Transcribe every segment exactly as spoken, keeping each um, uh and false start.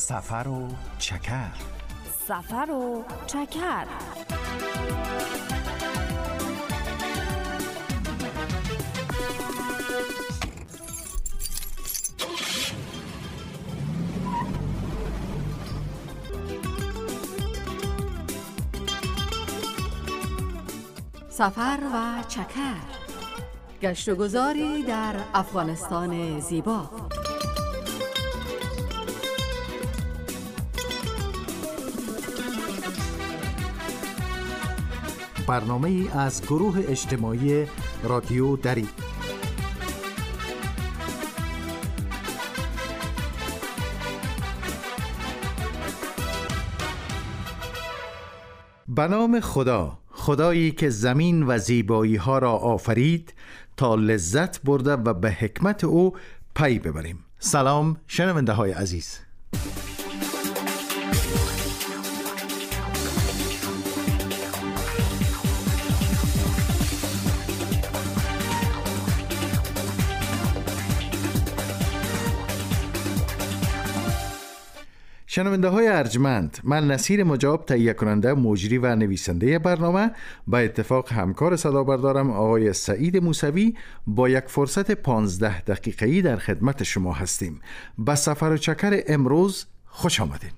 سفر و چکر. سفر و چکر. سفر و چکر، گشت و گذاری در افغانستان زیبا. برنامه ای از گروه اجتماعی رادیو دری. به نام خدا، خدایی که زمین و زیبایی ها را آفرید تا لذت برده و به حکمت او پی ببریم. سلام شنونده های عزیز. شنونده های ارجمند، من نصیر مجاب، تهیه کننده، مجری و نویسنده برنامه، به اتفاق همکار صدا بردارم آقای سعید موسوی با یک فرصت پانزده دقیقه‌ای در خدمت شما هستیم. به سفر و چکر امروز خوش آمدین.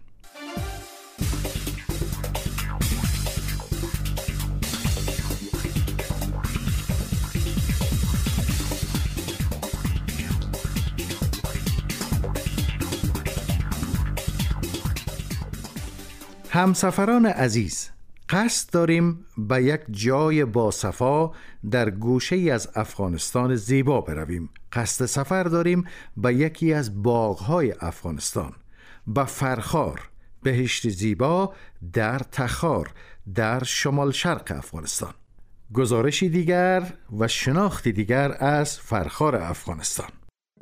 همسفران عزیز، قصد داریم به یک جای باصفا در گوشه ای از افغانستان زیبا برویم. قصد سفر داریم به یکی از باغ‌های افغانستان، به فرخار، بهشت زیبا در تخار در شمال شرق افغانستان. گزارشی دیگر و شناختی دیگر از فرخار افغانستان.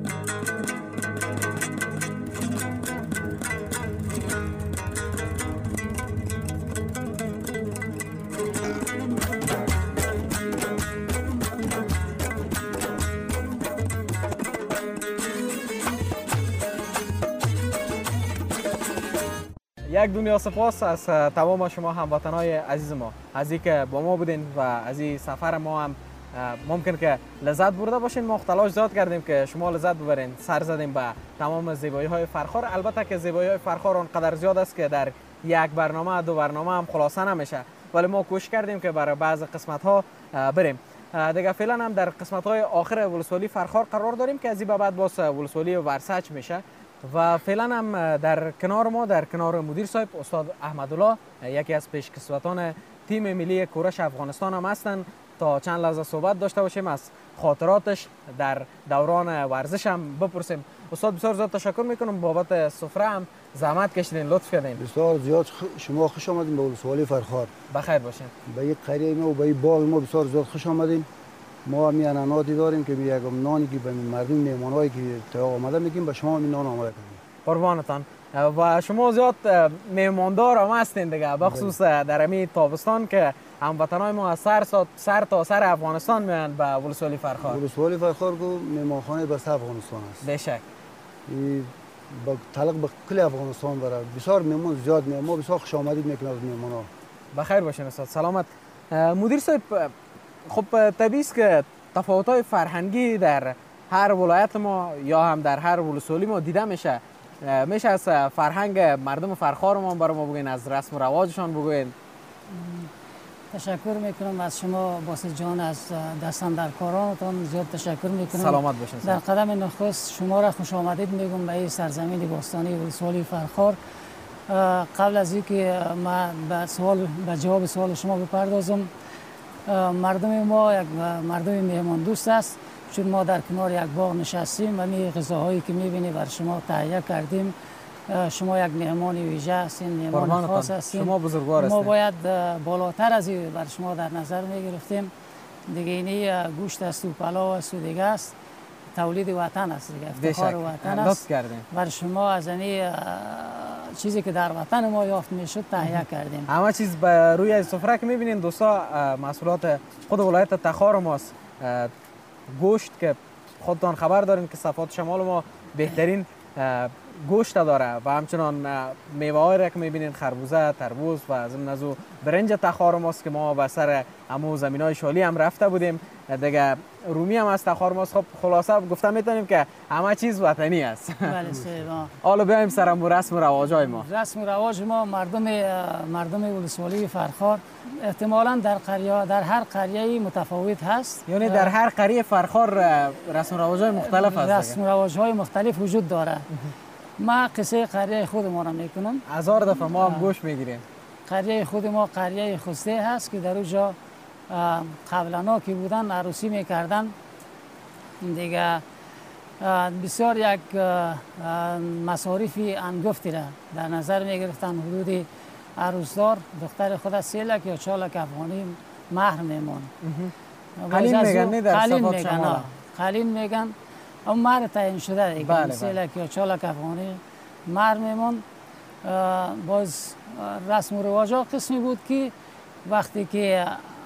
یک دنیا سپاس از تمام شما هموطنان عزیز ما، از اینکه با ما بودین و از این سفر ما هم ممکن که لذت برده باشین. ما تلاش زیاد کردیم که شما لذت ببرین. سر زدیم به تمام زیبایی های فرخار. البته که زیبایی های فرخار اونقدر زیاد است که در یک برنامه دو برنامه هم خلاصه نمیشه، ولی ما کوشش کردیم که برای بعض قسمت ها بریم. دیگه فعلا هم در قسمت های آخر ولسوالی فرخار قرار داریم که از این به بعد باز ولسوالی ورسج میشه. و فعلا هم در کنار ما، در کنار مدیر صاحب استاد احمدالله، یکی از پیشکسوتان تیم ملی کورش افغانستان هم هستند، تا چند لحظه صحبت داشته باشیم، از خاطراتش در دوران ورزش هم بپرسیم. استاد بسیار زیاد تشکر میکنم بابت سفره، هم زحمت کشیدین، لطف کردین. بسیار زیاد شما خوش آمدین به ولسوالی فرخار. بخیر باشین. به این قریه ما و به این باغ ما بسیار زیاد خوش آمدین. ما هم اناناتی داریم که یک نانی که به مردم میهمانایی که تا آمده میگیم به شما این نان آماده کنیم. قربانتان. و شما زیاد میهماندار هم هستین دیگه، بخصوص در امی تابستان که هموطنای ما از سر سر تا سر افغانستان میان به ولسوالی فرخار. ولسوالی فرخار کو میهمانخانه بس افغانستان است. بشک. این با تعلق به کل افغانستان داره. بسیار میهمان زیاد میاد. ما بسیار خوش آمدید میکنیم از میهمانا. بخیر باشین استاد. سلامت. مدیر صاحب، خب طبیعی است که تفاوت‌های فرهنگی در هر ولایت ما یا هم در هر ولسوالی ما دیده میشه. میشه از فرهنگ مردم فرخار ما برای ما بگین، از رسم و رواجشان بگین. تشکر میکنم از شما باسط جان، از دستان در کارانتان زیاد تشکر میکنم. سلامت باشین. در قدم نخست شما را خوش آمدید میگم به این سرزمین باستانی ولسوالی فرخار. قبل از اینکه من به سوال به جواب سوال شما بپردازم، مردم ما یک مردم میهمان دوست است، چون ما در کنار یک باغ نشستیم و می غذاهایی که میبینی بر شما تهیه کردیم. شما یک مهمان ویژه هستین، مهمان خاص هستین. شما بزرگوار هستین. ما باید بالاتر از این بر شما در نظر میگرفتیم. دیگه اینی گوشت است و پلاو است و دیگه است، تولید وطن است دیگه، افتخار وطن است. بر شما از این چیزی که در وطن ما یافت میشد تهیه کردیم. همه چیز به روی سفره که میبینین دوستا محصولات خود ولایت تخار ماست. گوشت که خودتان خبر دارین که صفات شمال ما بهترین گوشت داره و همچنان میوه های را که میبینین خربوزه، تربوز و از این نزو برنج تخار ماست که ما به سر امو زمین های شالی هم رفته بودیم دیگه. رومی هم از تخار ماست. خب خلاصه گفته میتونیم که همه چیز وطنی است. بله سیما. حالا بیایم سر امو رسم و رواج های ما. رسم و رواج ما مردم مردم ولسوالی فرخار احتمالاً در قریه در هر قریه متفاوت هست. یعنی در هر قریه فرخار رسم و رواج های مختلف هست. رسم و رواج های مختلف وجود داره. ما قصه قریه خود ما را میکنم. هزار دفعه ما هم گوش میگیریم. قریه خود ما قریه خوسته هست که در اونجا قبلا که بودن عروسی میکردن دیگه. بسیار یک مصارف انگفتی را در نظر میگرفتن. حدود عروسدار دختر خود سه لک یا چهار لک افغانی مهر میمون. قلین میگن نه در صفات شما؟ قلین میگن اما مهر تعیین شده دیگه. بله سه لک یا چهار لک افغانی مهر میمون. باز رسم و رواج ها قسمی بود که وقتی که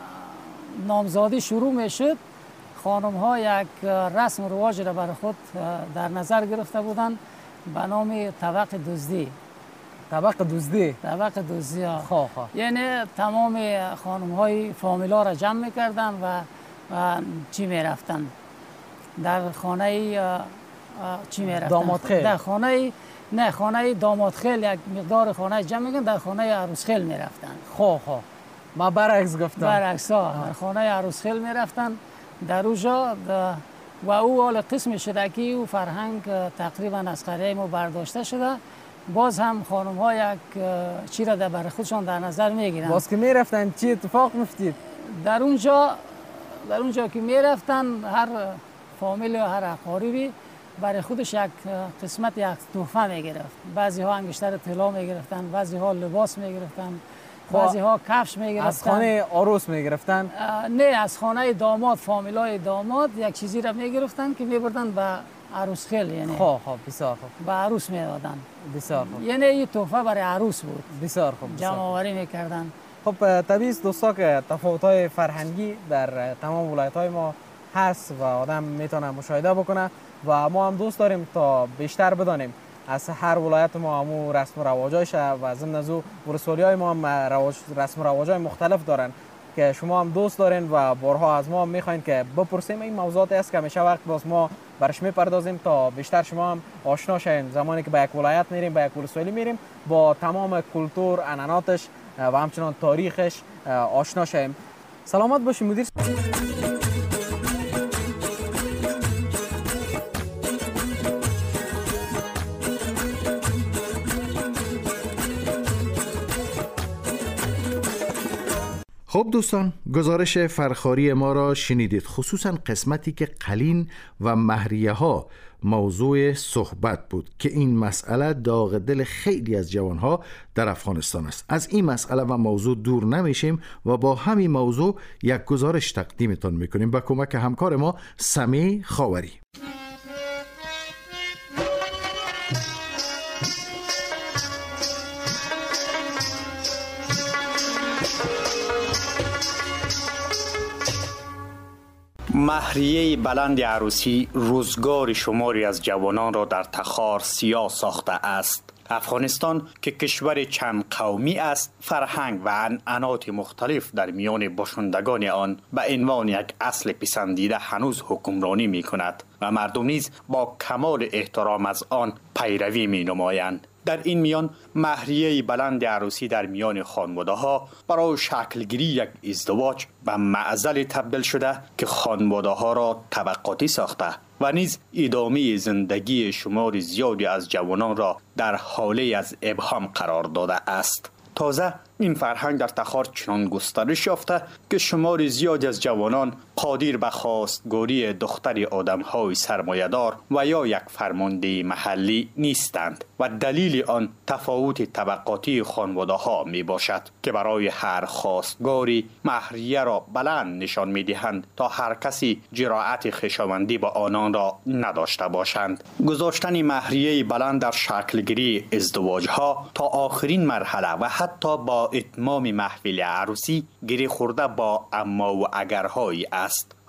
نامزادی شروع میشد خانم ها یک رسم و رواج را برای خود در نظر گرفته بودند به نام طبق دزدی. طبق دزدی؟ طبق دزدی ها. خواه خواه. یعنی تمام خانم های فامیلا را جمع میکردن و, و چی میرفتن در خانه چی میرفتن؟ داماد خیل. در خانه نه خانه داماد خیل یک مقدار خانه جمع میکردن، در خانه عروس خیل میرفتن. خواه خواه. ما برعکس گفتم. برعکس ها. در خانه عروس خیل میرفتن در اونجا و او حال قسم شده که او فرهنگ تقریبا از قریه ما برداشته شده. باز هم خانم ها یک چی را برای خودشان در نظر میگیرن. باز که میرفتن چی اتفاق میفتید؟ در اونجا در اونجا که میرفتن هر فامیل و هر اقاربی برای خودش یک قسمت یک تحفه میگرفت. بعضی ها انگشتر طلا میگرفتن، بعضی ها لباس میگرفتن، بعضی ها کفش میگرفتن. از خانه عروس میگرفتن؟ نه، از خانه داماد، فامیلای داماد یک چیزی را میگرفتن که میبردن به عروس خیل. یعنی خواه خواه بسیار خوب. به عروس میدادن. بسیار خوب. یعنی این تحفه برای عروس بود. بسیار خوب. جمع آوری میکردن. خب طبیعی است دوستا که تفاوت‌های فرهنگی در تمام ولایت‌های ما هست و آدم میتونه مشاهده بکنه و ما هم دوست داریم تا بیشتر بدانیم از هر ولایت ما همو رسم و رواجایش و ضمن از او ولسوالی‌های ما هم رواج رسم و رواجای مختلف دارن که شما هم دوست دارین و بارها از ما هم میخواین که بپرسیم. این موضوعاتی است که همیشه وقت باز ما برش میپردازیم تا بیشتر شما هم آشنا شین. زمانی که به یک ولایت میریم، به یک ولسوالی میریم، با تمام کلتور، عنعناتش و همچنان تاریخش آشنا شیم. سلامت باشی مدیر. خب دوستان، گزارش فرخاری ما را شنیدید، خصوصا قسمتی که قلین و مهریه ها موضوع صحبت بود که این مسئله داغ دل خیلی از جوانها در افغانستان است. از این مسئله و موضوع دور نمیشیم و با همین موضوع یک گزارش تقدیمتان میکنیم با کمک همکار ما سمی خاوری. مهریه بلند عروسی روزگار شماری از جوانان را در تخار سیاه ساخته است. افغانستان که کشور چند قومی است، فرهنگ و عنعنات مختلف در میان باشندگان آن به عنوان یک اصل پسندیده هنوز حکمرانی می کند و مردم نیز با کمال احترام از آن پیروی می نمایند. در این میان مهریه بلند عروسی در میان خانواده ها برای شکلگیری یک ازدواج به معضل تبدیل شده که خانواده ها را طبقاتی ساخته و نیز ادامه زندگی شمار زیادی از جوانان را در حاله از ابهام قرار داده است. تازه این فرهنگ در تخار چنان گسترش یافته که شمار زیادی از جوانان قادر به خواستگاری دختر آدم‌های سرمایه‌دار و یا یک فرمانده محلی نیستند و دلیل آن تفاوت طبقاتی خانواده‌ها می باشد که برای هر خواستگاری مهریه را بلند نشان می‌دهند تا هر کسی جرأت خویشاوندی با آنان را نداشته باشند. گذاشتن مهریه بلند در شکلگیری ازدواج‌ها تا آخرین مرحله و حتی با اتمام محفل عروسی گره خورده با اما و اگرهایی است و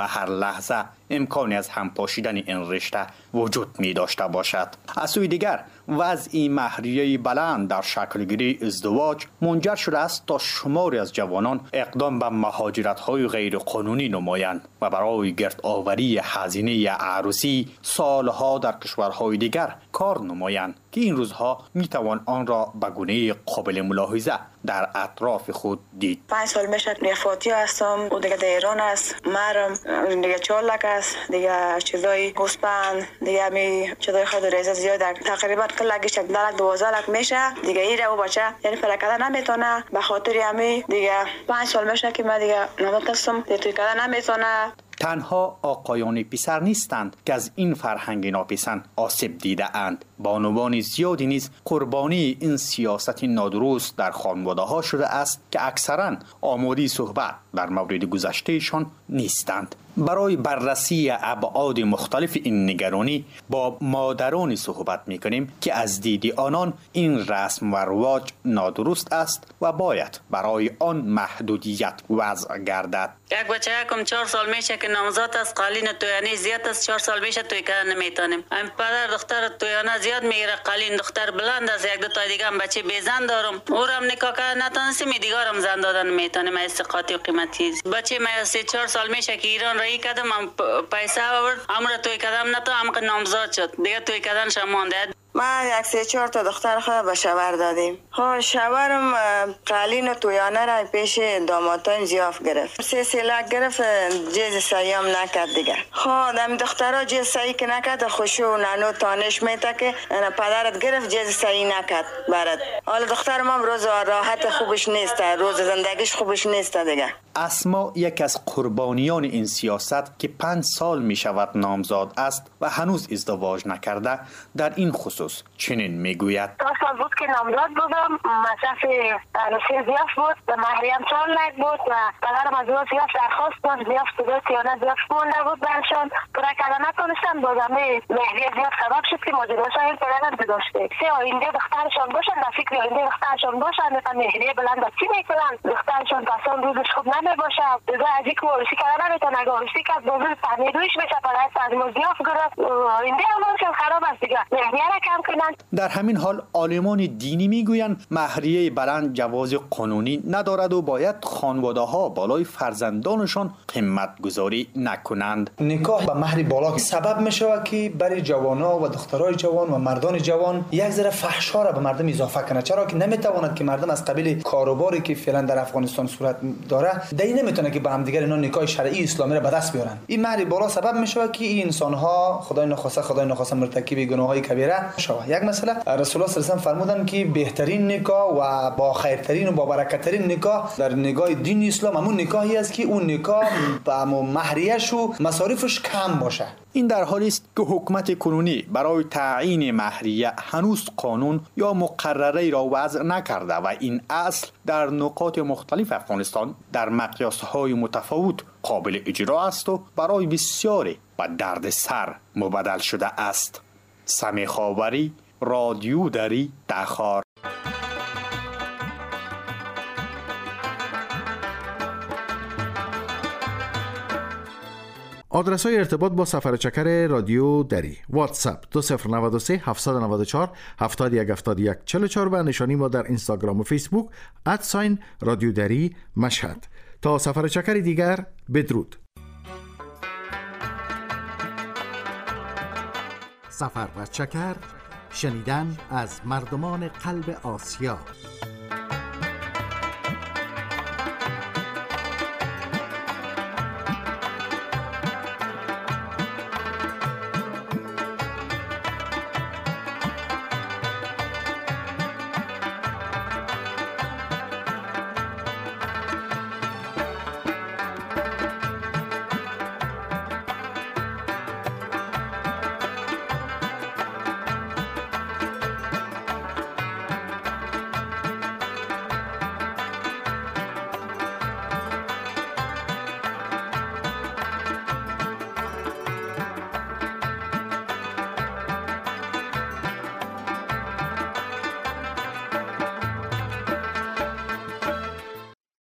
و هر لحظه امکانی از هم پاشیدن این رشته وجود می داشته باشد. از سوی دیگر وضع مهریه بلند در شکل گیری ازدواج منجر شده است تا شماری از جوانان اقدام به مهاجرت‌های غیر قانونی نمایند و برای گرد آوری هزینه عروسی سالها در کشورهای دیگر کار نمایند که این روزها می توان آن را به گونه قابل ملاحظه در اطراف خود دید. پنج سال میشه نفاتی هستم و دیگه در ایران است، مرم دیگه چالک است، دیگه چیزای گوسپند دیگه می چیزای خود ریزه زیاد تقریبا کلگیش یک دلک دوازده لک میشه دیگه. ایره و بچه یعنی پرکده نمیتونه به خاطر همی دیگه پنج سال میشه که من دیگه نمیتونم دیگه توی کده نمیتونه. تنها آقایان پسر نیستند که از این فرهنگ ناپسند آسیب دیده اند. بانوان زیادی نیز قربانی این سیاست نادرست در خانواده ها شده است که اکثرا آماده صحبت در مورد گذشتهشان نیستند. برای بررسی ابعاد مختلف این نگرانی با مادرانی صحبت می‌کنیم که از دید آنان این رسم و رواج نادرست است و باید برای آن محدودیت وضع گردد. یک بچه کم چهار سال میشه که نامزد است، قالین تویانی زیاد است، چهار سال میشه توی کردن نمیتونیم. ام پدر دختر تویانا زیاد میگیره، قالین دختر بلند است، یک دو تا دیگه هم بچه بیزن دارم، او را هم نکاح کردن نتونستیم، دیگارم زن دادن نمیتونیم. استقاطی و قیمتی بچه من سه چهار سال میشه که ایران رایی کردم، پیسه آورد، امر توی کردم نتو هم نامزد شد، دیگه توی کردن شمانده. ما یک سه چهار تا دختر خود به شوهر دادیم. ها شوهرم قالین و تویانه را پیش دامادان زیاف گرفت، سه سه لک گرفت، جیز سعی هم نکرد دیگه. ها دم دخترها جیز سعی که نکرد، خوشو نانو تانش میتا که پدرت گرفت جیز سعی نکرد برد. حالا دخترم هم روز راحت خوبش نیست، روز زندگیش خوبش نیست دیگه. اسما یک از قربانیان این سیاست که پنج سال می شود نامزاد است و هنوز ازدواج نکرده در این خصوص چنین می گوید. دو سال بود که نامزاد بودم، مصرف عروسی زیاف بود و مهریم چهار لک بود و پدرم از او زیاف درخواست داشت، زیاف صدا سیانه زیاف مونده بود برشان پورا کردن نتونستم. بازمه مهریه زیاف سبب شد که ماجراشان این پدرم بداشته سه آینده دخترشان باشن، در فکر آینده دخترشان باشن، مثلا مهریه بلند چی میکنن دخترشان پسان روزش خوب نمیباشه، دیگه از یک ورشی کردن نمیتونه، اگه ورشی کرد بازور تمیدویش بشه، پدرش از مزیاف گرفت، آینده همانشان خراب است دیگه. مهریه را کم کنن. در همین حال عالمان دینی میگویند مهریه بلند جواز قانونی ندارد و باید خانواده ها بالای فرزندانشان قیمت گذاری نکنند. نکاح با مهر بالا سبب می شود که برای جوانا و دخترای جوان و مردان جوان یک ذره فحشا را به مردم اضافه کنه، چرا که نمیتواند که مردم از قبیل کاروباری که فعلا در افغانستان صورت داره دی نمیتونه که با هم دیگر اینا نکاح شرعی اسلامی را به دست بیارن. این مهر بالا سبب می شود که این انسان ها خدای نخواسته خدای نخواسته مرتکب گناههای کبیره شود. یک مثلا رسول الله صلی الله علیه و آله فرمودند که بهترین نکاح و با خیرترین و با برکتترین نکاح در نگاه دین اسلام همون نکاحی است که اون نکاح با مهریه‌اش و مصارفش کم باشه. این در حالی است که حکومت کنونی برای تعیین مهریه هنوز قانون یا مقرره را وضع نکرده و این اصل در نقاط مختلف افغانستان در مقیاس‌های متفاوت قابل اجرا است و برای بسیاری به درد سر مبدل شده است. سمی خاوری، رادیو دری، تخار. آدرس های ارتباط با سفر چکر رادیو دری: واتساپ دو صفر نه سه هفت نه چهار هفت یک هفت یک چهار چهار و نشانی ما در اینستاگرام و فیسبوک ادساین رادیو دری مشهد. تا سفر چکر دیگر بدرود. سفر و چکر، شنیدن از مردمان قلب آسیا.